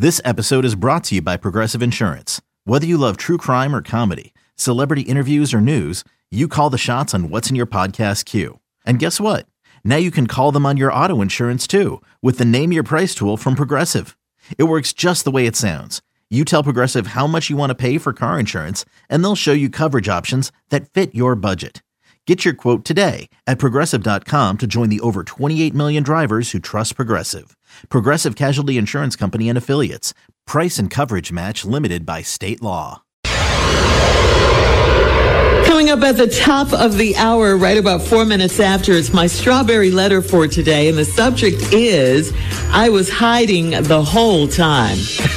This episode is brought to you by Progressive Insurance. Whether you love true crime or comedy, celebrity interviews or news, you call the shots on what's in your podcast queue. And guess what? Now you can call them on your auto insurance too with the Name Your Price tool from Progressive. It works just the way it sounds. You tell Progressive how much you want to pay for car insurance, and they'll show you coverage options that fit your budget. Get your quote today at Progressive.com to join the over 28 million drivers who trust Progressive. Progressive Casualty Insurance Company and Affiliates. Price and coverage match limited by state law. Coming up at the top of the hour, right about 4 minutes after, it's my strawberry letter for today. And the subject is, I was hiding the whole time.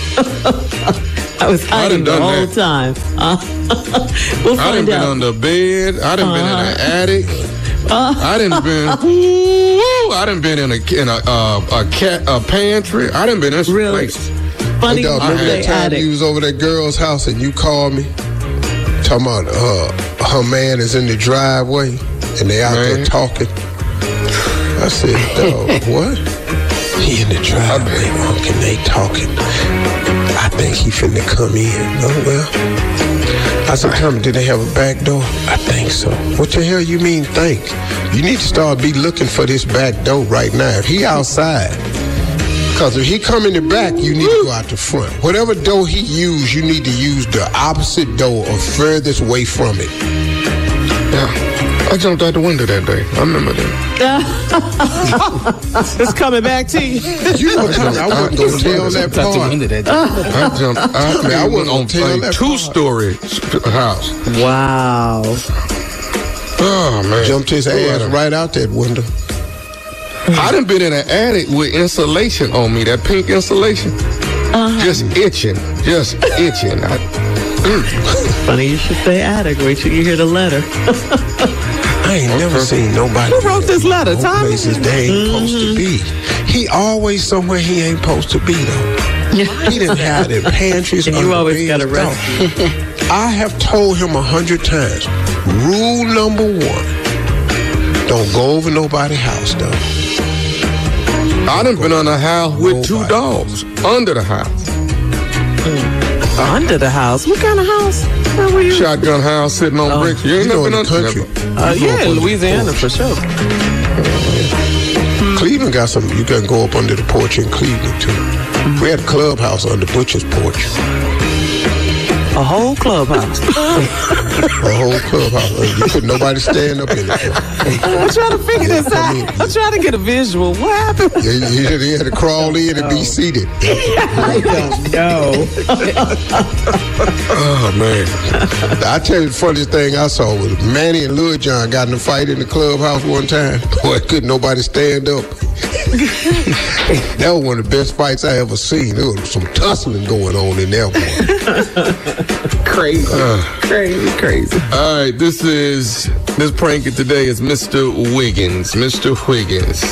I was hiding the whole time. We'll find out. I done been on the bed. I done been in an attic. I done been in a pantry. I done been in some places. Funny, hey, dog, remember that time you was over that girl's house and you called me talking about her man is in the driveway and they out there talking. I said, dog, what? He in the driveway, and they talking. I think he finna come in. Oh, well. I said, tell me, did they have a back door? I think so. What the hell you mean think? You need to start looking for this back door right now. If he outside, because if he come in the back, you need to go out the front. Whatever door he use, you need to use the opposite door or furthest way from it. Yeah. I jumped out the window that day. I remember that. It's coming back to you. I wasn't going to tell that part. I jumped out. I wasn't on a two-story house. Wow. Oh, man. Jumped his ass right out that window. I done been in an attic with insulation on me, that pink insulation. Just itching. Funny you should say attic. Wait till you hear the letter. I ain't never seen nobody. Who wrote this letter, Tommy? Places they ain't supposed to be. He always somewhere he ain't supposed to be, though. He didn't have the pantries. And you always got a rest. I have told him 100 times. Rule number 1: don't go over nobody's house, though. I done been on a house with 2 dogs under the house. Under the house? What kind of house? Where were you? Shotgun house sitting on bricks. You ain't never been on the country. Yeah, in Louisiana for sure. Cleveland got some. You can go up under the porch in Cleveland too. We had a clubhouse under Butcher's porch. A whole clubhouse. A whole clubhouse. You couldn't nobody stand up in it. I'm trying to figure this out. I'm trying to get a visual. What happened? He had to crawl in and be seated. I don't know. Oh, man. I tell you, the funniest thing I saw was Manny and Lil John got in a fight in the clubhouse one time. Boy, couldn't nobody stand up. That was one of the best fights I ever seen. There was some tussling going on in there, boy. Crazy. Crazy. All right, this prank today is Mr. Wiggins. Mr. Wiggins.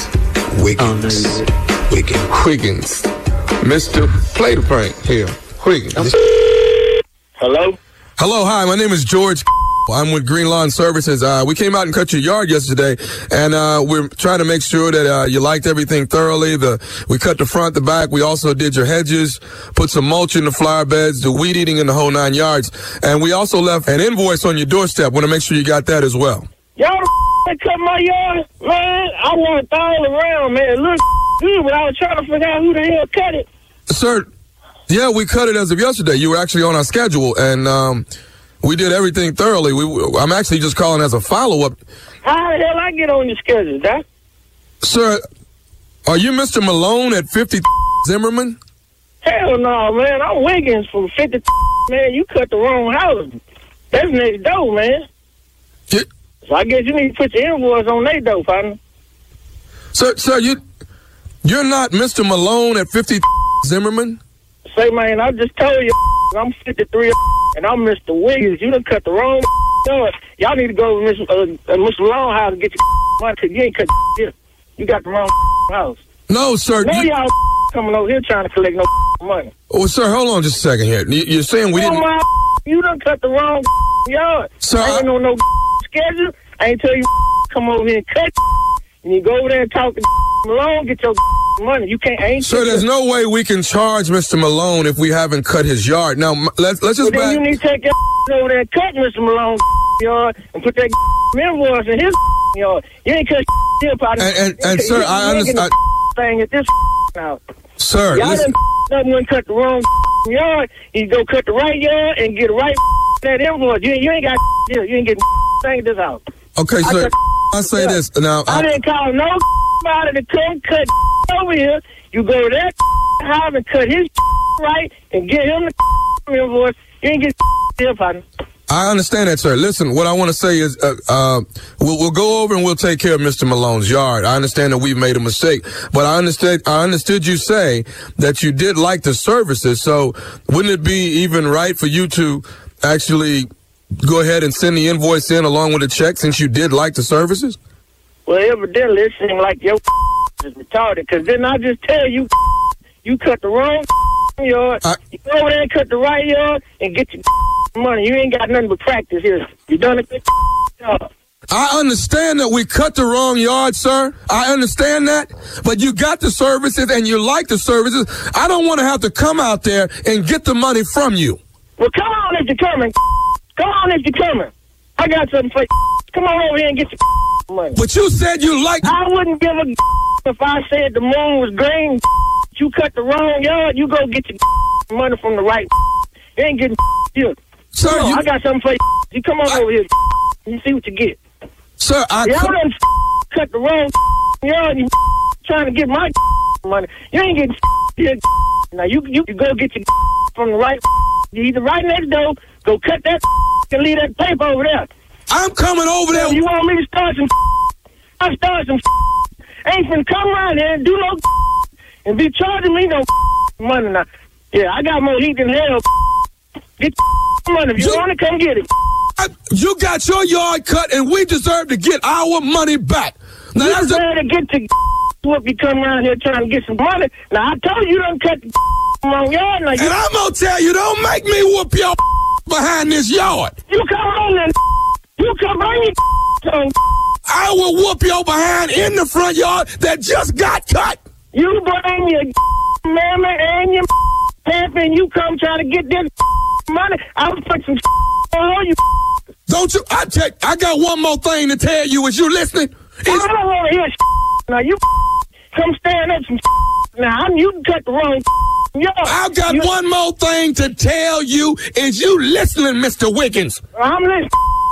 Wiggins. Mr. Play the prank here. Wiggins. Hello? Hello, hi, my name is George. I'm with Green Lawn Services. We came out and cut your yard yesterday, and we're trying to make sure that you liked everything thoroughly. We cut the front, the back. We also did your hedges, put some mulch in the flower beds, the weed eating in the whole 9 yards, and we also left an invoice on your doorstep. Want to make sure you got that as well. Y'all cut my yard? Man, I want it all around, man. It looks good, but I was trying to figure out who the hell cut it. Sir, yeah, we cut it as of yesterday. You were actually on our schedule, and we did everything thoroughly. I'm actually just calling as a follow-up. How the hell I get on your schedule, Doc? Sir, are you Mr. Malone at 50 Zimmerman? Hell no, man. I'm Wiggins from 50. Man, you cut the wrong house. That's next door, man. Yeah. So I guess you need to put your invoice on their door, partner. Sir, you're not Mr. Malone at 50 Zimmerman? Say, man, I just told you I'm 53 and I'm Mr. Wiggins. You done cut the wrong yard. Y'all need to go to Mr. Longhouse and get your money because you ain't cut here. You got the wrong house. No, sir. No, y'all coming over here trying to collect no money. Oh, sir, hold on just a second here. You're saying we didn't... You done cut the wrong yard. Sir, I ain't on no schedule. I ain't tell you come over here and cut. and you go over there and talk to Malone, get your money. You can't. Sir, there's no way we can charge Mr. Malone if we haven't cut his yard. Now, let's just then you need to take your over there and cut Mr. Malone yard and put that invoice in his yard. You ain't cut him out. And sir, I understand. Thing at this now. Sir, y'all listen. done when cut the wrong yard. You go cut the right yard and get right that invoice. You ain't got you ain't getting thing at this house. Okay, sir. I say this now. I didn't call nobody to come cut over here. You go to that house and cut his right and get him the invoice. You ain't get him, partner. I understand that, sir. Listen, what I want to say is, we'll go over and we'll take care of Mr. Malone's yard. I understand that we've made a mistake, but I understood you say that you did like the services. So wouldn't it be even right for you to actually go ahead and send the invoice in along with the check since you did like the services? Well, evidently it seems like your is retarded, because didn't I just tell you you cut the wrong yard, you go over there and cut the right yard and get your money. You ain't got nothing but practice here. You done a good job. I understand that we cut the wrong yard, sir. I understand that. But you got the services and you like the services. I don't want to have to come out there and get the money from you. Well, come on if you're coming. Come on if you're coming. I got something for you. Come on over here and get your money. But you said you liked... I wouldn't give a if I said the moon was green. You cut the wrong yard, you go get your money from the right. You ain't getting you. Sir, I got something for you. You come on over here. You see what you get. Sir, y'all done cut the wrong yard. You trying to get my money. You ain't getting your. Now you go get your from the right. You either right next door, go cut that and leave that paper over there. I'm coming over there. You want me to start some? I start some. Ain't finna come around here and do no and be charging me no money now. Yeah, I got more heat than hell. Get money. If you want to come get it. You got your yard cut, and we deserve to get our money back. Now you deserve to get to whoop you come around here trying to get some money. Now I told you don't cut the wrong yard. Now, and I'm gonna tell you, don't make me whoop your behind this yard. You come on and you come bring your on. I will whoop your behind in the front yard that just got cut. You bring your mama and your pamper and you come trying to get this money. I'll put some on you. Don't you? I got one more thing to tell you. Is you listening? I don't want to hear now. You come stand up some now. You cut the wrong yard. I've got one more thing to tell you. Is you listening, Mr. Wiggins? I'm listening.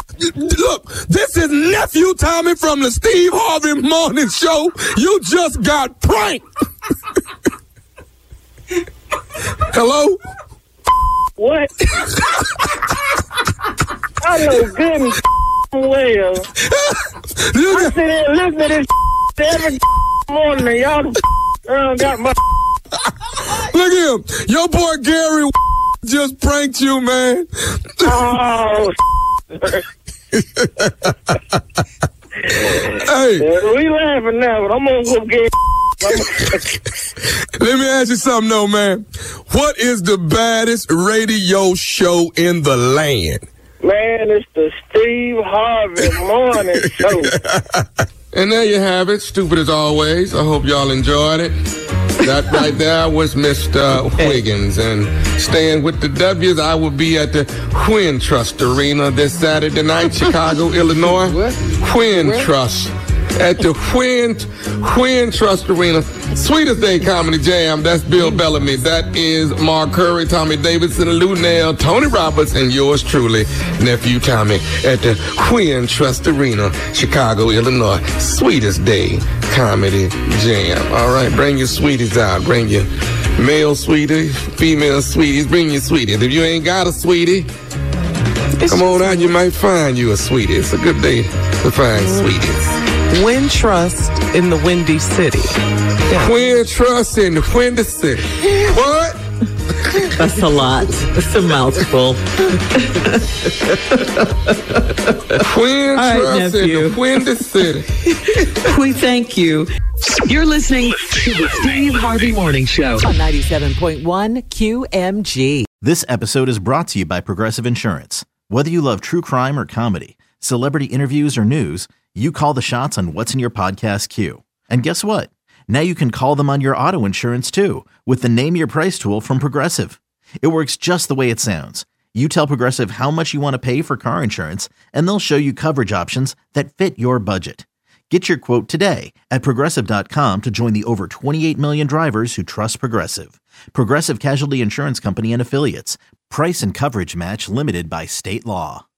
Look, this is Nephew Tommy from the Steve Harvey Morning Show. You just got pranked. Hello? What? I know good and well. I sit there and listen to this every morning and y'all got my... Look at him. Your boy Gary just pranked you, man. Oh, hey, we laughing now, but I'm gonna go get. Let me ask you something, though, man. What is the baddest radio show in the land? Man, it's the Steve Harvey Morning Show. And there you have it. Stupid as always. I hope y'all enjoyed it. That right there was Mr. Wiggins. And staying with the W's, I will be at the Quinn Trust Arena this Saturday night, Chicago, Illinois. Quinn Trust. At the Quinn Trust Arena. Sweetest Day Comedy Jam. That's Bill Bellamy. That is Mark Curry, Tommy Davidson, Lou Nell, Tony Roberts, and yours truly, Nephew Tommy, at the Quinn Trust Arena, Chicago, Illinois. Sweetest Day Comedy Jam. All right, bring your sweeties out. Bring your male sweetie, female sweeties. Bring your sweeties. If you ain't got a sweetie, come on out. You might find you a sweetie. It's a good day to find sweeties. Quinn Trust in the Windy City. Yeah. Quinn Trust in the Windy City. What? That's a lot. It's a mouthful. Quinn Trust in the Windy City. We thank you. You're listening to the Steve Harvey Morning Show on 97.1 QMG. This episode is brought to you by Progressive Insurance. Whether you love true crime or comedy, celebrity interviews or news, you call the shots on what's in your podcast queue. And guess what? Now you can call them on your auto insurance too with the Name Your Price tool from Progressive. It works just the way it sounds. You tell Progressive how much you want to pay for car insurance, and they'll show you coverage options that fit your budget. Get your quote today at Progressive.com to join the over 28 million drivers who trust Progressive. Progressive Casualty Insurance Company and Affiliates. Price and coverage match limited by state law.